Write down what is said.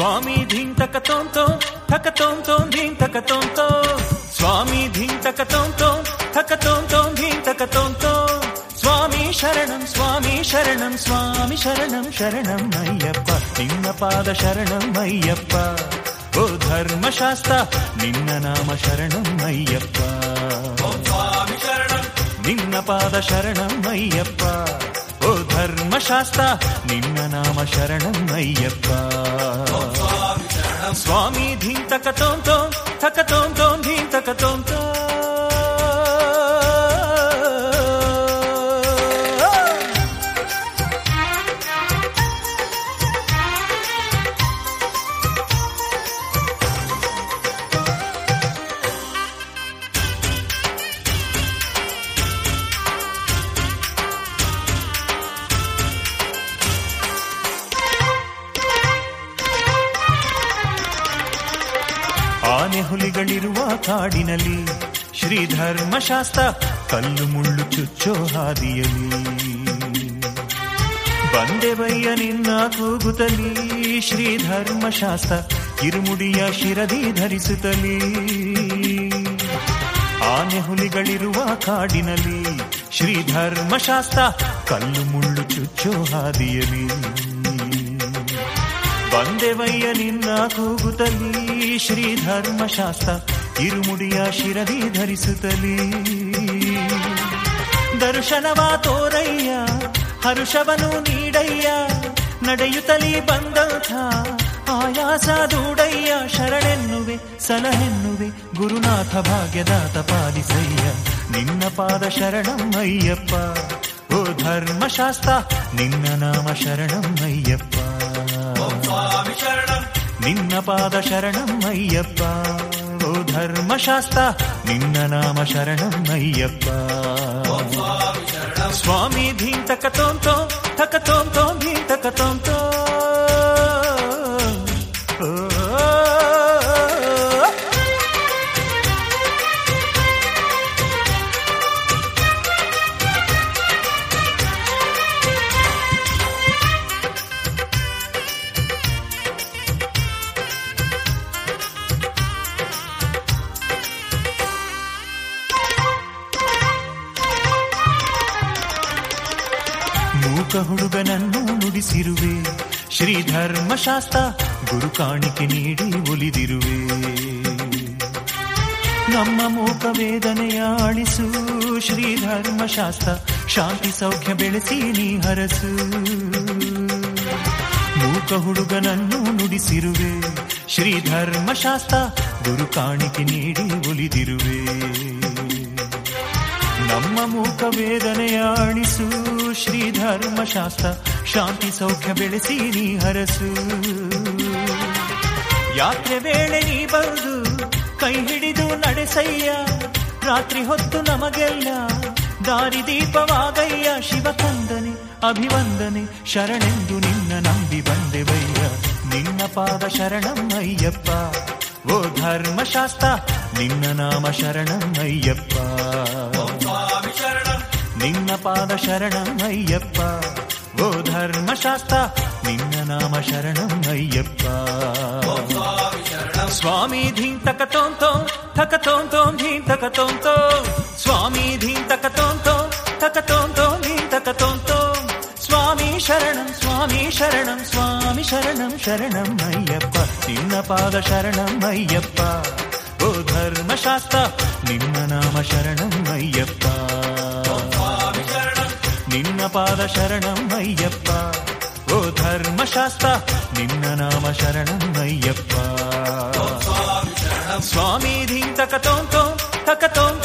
ಸ್ವಾಮಿ ಧೀಂ ತಕ ತೋಂ ತೋಂ ಥಕ ತೋಂ ತೋಂ ಧೀಂ ತಕ ತೋಂ ತೋಂ ಸ್ವಾಮಿ ಧೀಂ ತಕ ತೋಂ ತೋಂ ಥಕ ತೋಂ ತೋಂ ಧೀಂ ತಕ ತೋಂ ತೋಂ ಸ್ವಾಮಿ ಶರಣಂ ಸ್ವಾಮಿ ಶರಣಂ ಸ್ವಾಮಿ ಶರಣಂ ಶರಣಂ ಅಯ್ಯಪ್ಪ ನಿನ್ನ ಪಾದ ಶರಣಂ ಅಯ್ಯಪ್ಪ ಓ ಧರ್ಮಶಾಸ್ತ್ರ ನಿನ್ನ ನಾಮ ಶರಣಂ ಅಯ್ಯಪ್ಪ ಸ್ವಾಮಿ ಶರಣಂ ನಿನ್ನ ಪಾದ ಶರಣಂ ಅಯ್ಯಪ್ಪ ಓ ಧರ್ಮಶಾಸ್ತ್ರ ನಿನ್ನ ನಾಮ ಶರಣಂ ಅಯ್ಯಪ್ಪ ಸ್ವಾಮಿ ಶರಣಂ ಸ್ವಾಮಿ ಧೀಂ ತಕ ತೋಂ ತೋಂ ಥಕ ತೋಂ ತೋಂ ಧೀಂ ತಕ ತೋಂ ತೋಂ ಆನೆ ಹುಲಿಗಳಿರುವ ಕಾಡಿನಲ್ಲಿ ಶ್ರೀಧರ್ಮಶಾಸ್ತ್ರ ಕಲ್ಲು ಮುಳ್ಳು ಚುಚ್ಚೋ ಹಾದಿಯಲ್ಲಿ ಬಂದೆವಯ್ಯ ನಿನ್ನ ಕೂಗುತ್ತಲಿ ಶ್ರೀಧರ್ಮಶಾಸ್ತ್ರ ಕಿರುಮುಡಿಯ ಶಿರದಿ ಧರಿಸುತ್ತಲಿ ಆನೆ ಹುಲಿಗಳಿರುವ ಕಾಡಿನಲ್ಲಿ ಶ್ರೀಧರ್ಮಶಾಸ್ತ್ರ ಕಲ್ಲು ಮುಳ್ಳು ಚುಚ್ಚೋ ಹಾದಿಯಲ್ಲಿ ಬಂದೆವಯ್ಯ ನಿನ್ನ ಕೂಗುತ್ತಲಿ ಶ್ರೀಧರ್ಮಶಾಸ್ತ್ರ ಇರುಮುಡಿಯ ಶಿರದಿ ಧರಿಸುತ್ತಲಿ ದರ್ಶನವ ತೋರಯ್ಯ ಹರುಷವನು ನೀಡಯ್ಯ ನಡೆಯುತ್ತಲಿ ಬಂದಂಥ ಆಯಾಸ ದೂಡಯ್ಯ ಶರಣೆನ್ನುವೆ ಸಲಹೆನ್ನುವೆ ಗುರುನಾಥ ಭಾಗ್ಯದಾತ ಪಾಲಿಸಯ್ಯ ನಿನ್ನ ಪಾದ ಶರಣಂ ಅಯ್ಯಪ್ಪ ಓ ಧರ್ಮಶಾಸ್ತ್ರ ನಿನ್ನ ನಾಮ ಶರಣಂ ಅಯ್ಯಪ್ಪ ಸ್ವಾಮಿ ಶರಣಂ ನಿನ್ನ ಪಾದ ಶರಣಂ ಅಯ್ಯಪ್ಪ ಓ ಧರ್ಮಶಾಸ್ತ್ರ ನಿನ್ನ ನಾಮ ಶರಣಂ ಅಯ್ಯಪ್ಪ ಸ್ವಾಮಿ ಶರಣಂ ಸ್ವಾಮಿ ಧೀಂ ತಕ ತೋಂ ತೋಂ ಥಕ ತೋಂ ತೋಂ ಧೀಂ ತಕ ತೋಂ ತೋಂ ಮೂಕ ಹುಡುಗನನ್ನು ನುಡಿಸಿರುವೆ ಶ್ರೀಧರ್ಮಶಾಸ್ತ್ರ ಗುರು ಕಾಣಿಕೆ ನೀಡಿ ಒಲಿದಿರುವೆ ನಮ್ಮ ಮೂಕ ವೇದನೆಯ ಆಳಿಸು ಶ್ರೀಧರ್ಮಶಾಸ್ತ್ರ ಶಾಂತಿ ಸೌಖ್ಯ ಬೆಳೆಸಿ ನೀ ಹರಸು ಮೂಕ ಹುಡುಗನನ್ನು ನುಡಿಸಿರುವೆ ಶ್ರೀಧರ್ಮಶಾಸ್ತ್ರ ಗುರು ಕಾಣಿಕೆ ನೀಡಿ ಒಲಿದಿರುವೆ ನಮ್ಮ ಮೂಕ ವೇದನೆಯ ಆಳಿಸು ಶ್ರೀಧರ್ಮಶಾಸ್ತ್ರ ಶಾಂತಿ ಸೌಖ್ಯ ಬೆಳೆಸಿ ನೀ ಹರಸು ಯಾತ್ರೆ ವೇಳೆ ನೀ ಬರುದು ಕೈ ಹಿಡಿದು ನಡೆಸಯ್ಯ ರಾತ್ರಿ ಹೊತ್ತು ನಮಗೆಲ್ಲ ದಾರಿದೀಪವಾಗಯ್ಯ ಶಿವಕಂದನೆ ಅಭಿವಂದನೆ ಶರಣೆಂದು ನಿನ್ನ ನಂಬಿ ಬಂದೆವಯ್ಯ ನಿನ್ನ ಪಾದ ಶರಣಂ ಅಯ್ಯಪ್ಪ ಓ ಧರ್ಮಶಾಸ್ತ್ರ ನಿನ್ನ ನಾಮ ಶರಣಂ ಅಯ್ಯಪ್ಪ ಸ್ವಾಮಿ ಶರಣಂ ನಿನ್ನ ಪಾದ ಶರಣಂ ಅಯ್ಯಪ್ಪ ಓ ಧರ್ಮಶಾಸ್ತ್ರ ನಿನ್ನ ನಾಮ ಶರಣಂ ಅಯ್ಯಪ್ಪ ಸ್ವಾಮಿ ಶರಣಂ ಸ್ವಾಮಿ ಧೀಂ ತಕ ತೋಂ ತೋಂ ಥಕ ತೋಂ ತೋಂ ಧೀಂ ತಕ ತೋಂ ತೋಂ ಸ್ವಾಮಿ ಧೀಂ ತಕ ತೋಂ ತೋಂ ಥಕ ತೋಂ ತೋಂ ಧೀಂ ತಕ ತೋಂ ತೋಂ ಸ್ವಾಮಿ ಶರಣಂ ಸ್ವಾಮಿ ಶರಣಂ ಸ್ವಾಮಿ ಶರಣಂ ಶರಣಂ ಅಯ್ಯಪ್ಪ ನಿನ್ನ ಪಾದ ಶರಣಂ ಅಯ್ಯಪ್ಪ ಓ ಧರ್ಮಶಾಸ್ತ್ರ ನಿನ್ನ ನಾಮ ಶರಣಂ ಅಯ್ಯಪ್ಪ ಸ್ವಾಮಿ ಶರಣಂ ನಿನ್ನ ಪಾದ ಶರಣಂ ಅಯ್ಯಪ್ಪ ಓ ಧರ್ಮಶಾಸ್ತ್ರ ನಿನ್ನ ನಾಮ ಶರಣಂ ಅಯ್ಯಪ್ಪ ಸ್ವಾಮಿ ಶರಣಂ ಸ್ವಾಮಿ ಧೀಂ ತಕ ತೋಂ ತೋಂ ಥಕ ತೋಂ